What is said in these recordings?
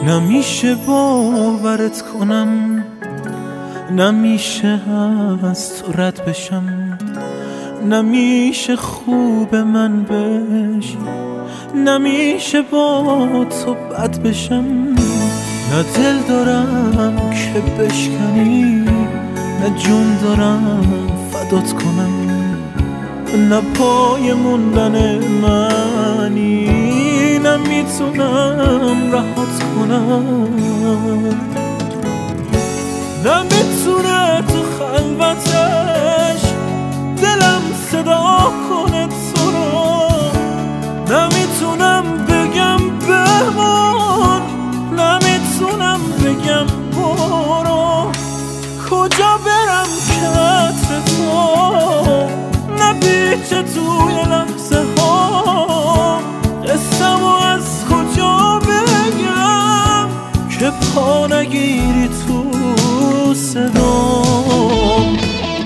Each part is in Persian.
نمیشه باورت کنم، نمیشه از تو رد بشم، نمیشه خوب من بشی، نمیشه با تو بد بشم. نه دل دارم که بشکنی، نه جون دارم فدات کنم، نه پای موندن منی، نمیتونم رهات کنم. نمیتونه تو خلوتش دلم صدا کنه تو رو، نمیتونم بگم بمون، نمیتونم بگم برو. کجا برم که عطر تو نپیچه توی لحظه ها، قصه‌مو از کجا بگم که پا نگیری تو صدام.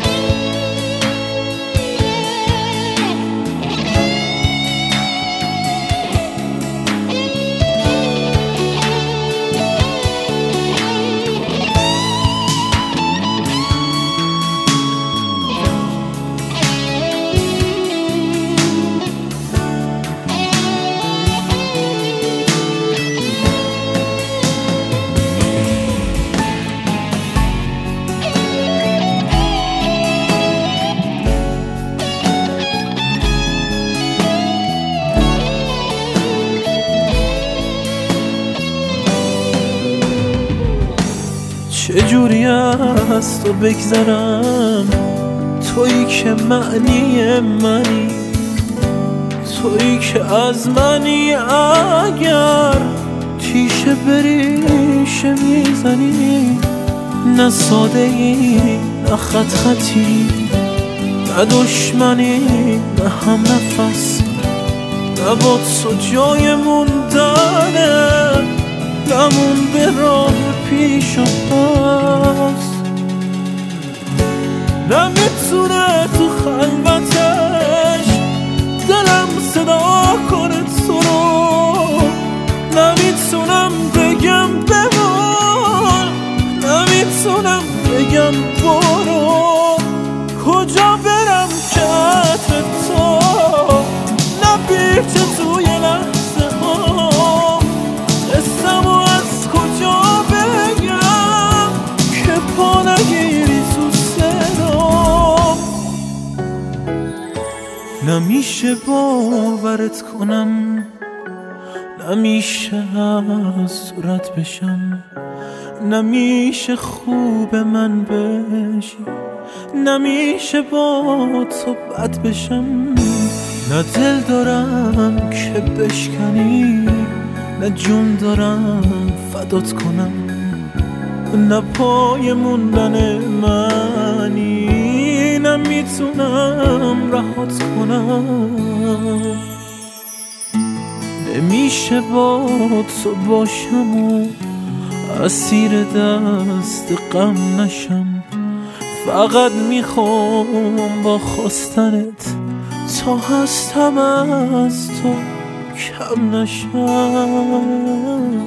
چجوری از تو بگذرم، تویی که معنی منی، تویی که از منی. اگر تیشه بریشه میزنی، نه ساده ای نه خط خطی، نه دشمنی نه هم نفس، نه با تو جای موندنه، گمون به راه پیش و پس. نمیتونه تو خلوتش دلم صدا کنه تو رو، نمیتونم بگم بمون، نمیتونم بگم برو. کجا برم که عطر تو نپیچه توی لحظه ها، قصه‌مو از کجا بگم که پا نگیری تو صدام. نمیشه باورت کنم، نمیشه از تو رد بشم، نمیشه خوب من بشی، نمیشه با تو بد بشم. نه دل دارم که بشکنی، نه جون دارم فدات کنم، نه پای موندن منی، نمیتونم رهات کنم. نمیشه با تو باشم و اسیر دست غم نشم، فقط میخوام با خواستنت تا هستم از تو کم نشم.